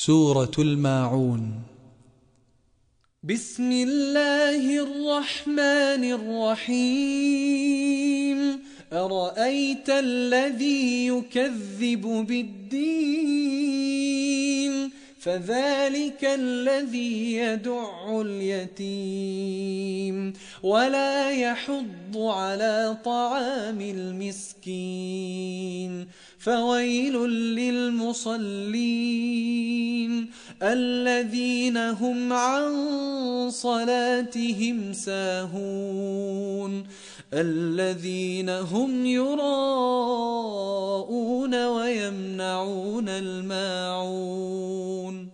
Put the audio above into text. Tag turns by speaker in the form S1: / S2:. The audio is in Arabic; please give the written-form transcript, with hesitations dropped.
S1: سورة الماعون.
S2: بسم الله الرحمن الرحيم. أرأيت الذي يكذب بالدين فذلك الذي يدع اليتيم ولا يحض على طعام المسكين فويل للمصلين الذين هم عن صلاتهم ساهون الذين هم يراءون ويمنعون الماعون.